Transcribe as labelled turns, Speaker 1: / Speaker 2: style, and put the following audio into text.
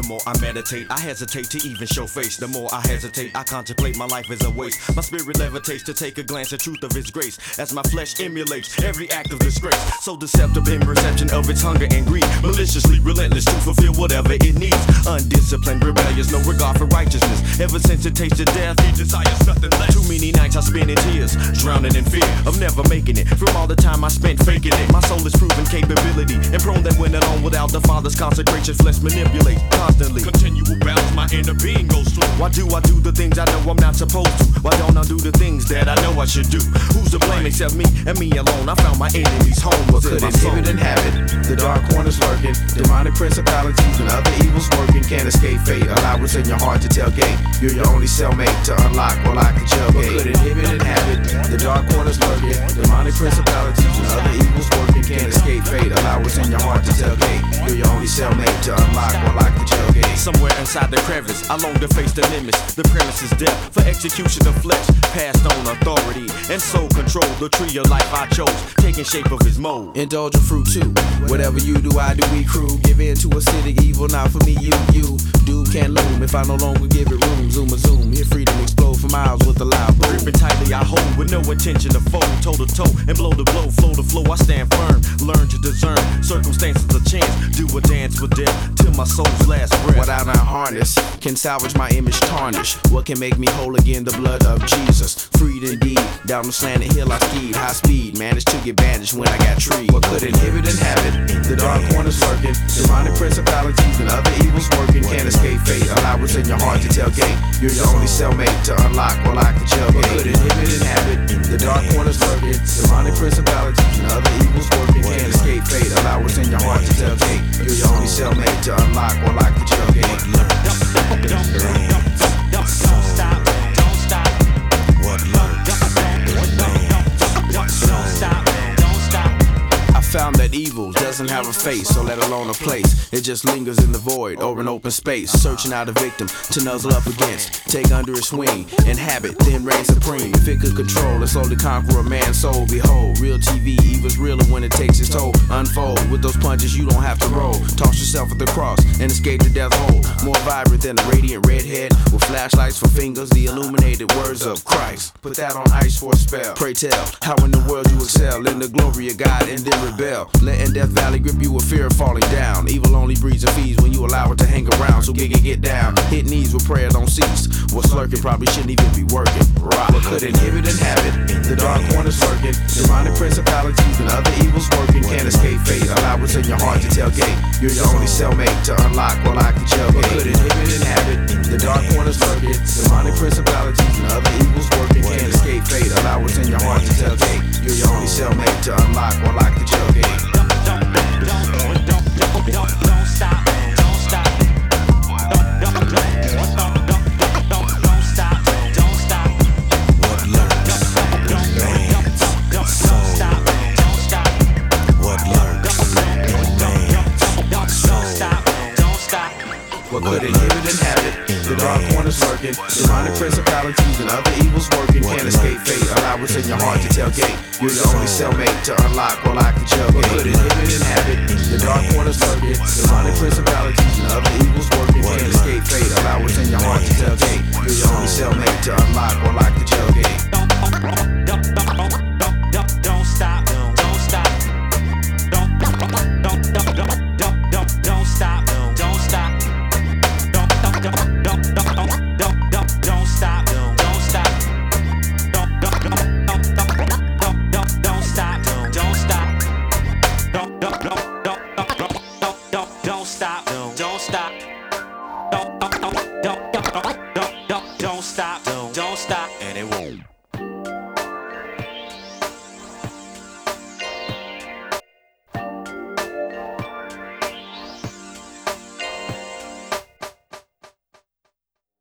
Speaker 1: more I meditate, I hesitate to even show face. The more I hesitate, I contemplate my life as a waste. My spirit levitates to take a glance at truth of His grace, as my flesh emulates every act of disgrace. So deceptive in reception of its hunger and greed, maliciously relentless to fulfill whatever it needs. Undisciplined, rebellious, no regard for righteousness. Ever since it tasted death, he desires nothing less. Too many nights I spent in tears, drowning in fear of never making it. From all the time I spent faking it, my soul is proven capability, and prone that when alone without the Father's consecration, flesh manipulate constantly. Continual battles my inner being goes through. Why do I do the things I know I'm not supposed to? Why don't I do the things that I know I should do? Who's to blame except me and me alone? I found my enemy's home was in my soul.
Speaker 2: Could inhabit the dark corners lurking, demonic principalities and other evils working. Can't escape fate. Allow what's in your heart to tailgate. You're your only cellmate to unlock or lock the jailgate. Could inhibit inhabit the dark corners lurking, demonic principalities and other evils working. Can't escape fate. Allow what's in your heart to tailgate. You're your only cellmate to unlock or lock the jailgate.
Speaker 1: Somewhere inside the crevice, I long to face the limits. The premise is death for execution of flesh, passed on authority and soul control. The tree of life I chose, taking shape of His mold.
Speaker 2: Indulge in fruit too. Whatever you do, I do, we crew. Give in to acidic evil, not for me, you. Dude can't loom if I no longer give it room. Zoom a zoom, hear freedom explode for miles with a loud boom.
Speaker 1: Gripping tightly I hold with no intention to fold. Toe to toe and blow the blow, flow to flow. I stand firm, learn to discern circumstances a chance. Do a dance with death till my soul's last breath.
Speaker 2: What I not harness can salvage my image tarnish. What can make me whole again? The blood of Jesus. Freed indeed. Down the slanted hill I skied, high speed. Managed to get bandaged when I got treed. What could inhibit inhabit the dark corners lurking, demonic principalities and other evils working. Can't escape fate. Allow what's in your heart to tailgate. You're your only cellmate to unlock or lock the jailgate. What could inhibit inhabit the dark corners lurking, demonic principalities and other evils working. Can't escape fate. Allow what's in your heart to tailgate. You're your only cellmate to unlock or lock the jailgate.
Speaker 3: Don't stop. What lurks Don't stop.
Speaker 2: I found that evil doesn't have a face, so let alone a place. It just lingers in the void over an open space, searching out a victim to nuzzle up against, take under its wing, inhabit, then reign supreme. If it could control and slowly conquer a man's soul, behold, real TV, evil's realer when it takes its toll. Unfold with those punches you don't have to roll. Toss yourself at the cross and escape the death hole. More vibrant than a radiant redhead with flashlights for fingers, the illuminated words of Christ. Put that on ice for a spell. Pray tell, how in the world you excel in the glory of God and then rebel. Letting Death Valley grip you with fear of falling down. Evil only breeds and feeds when you allow it to hang around. So get down, hit knees with prayer don't cease. What's lurking probably shouldn't even be working. Rock. What could inhibit inhabit the dark corners lurking, demonic principalities and other evils working. Can't escape fate. Allow what's in your heart to tailgate. You're your only cellmate to unlock or lock the jailgate. What could inhibit inhabit the dark corners lurking, demonic principalities and other evils working. Can't escape fate. Allow what's in your heart to tailgate. You're your only cellmate to unlock or lock the jailgate.
Speaker 3: Don't stop. What lurks remains. What lurks
Speaker 2: What could inhibit inhabit the dark corners lurking, demonic principalities and other evils working. Can't escape fate. Allow what's in your heart to tailgate. You're the only cellmate to unlock or lock the jailgate. What could inhibit inhabit the dark corners lurking, demonic principalities and other evils working. Can't escape fate. Allow what's in your heart to tailgate. You're the only cellmate to unlock or lock the jailgate.
Speaker 3: Don't stop. Don't stop. Don't stop. Don't stop. Don't stop. Don't stop. Don't stop.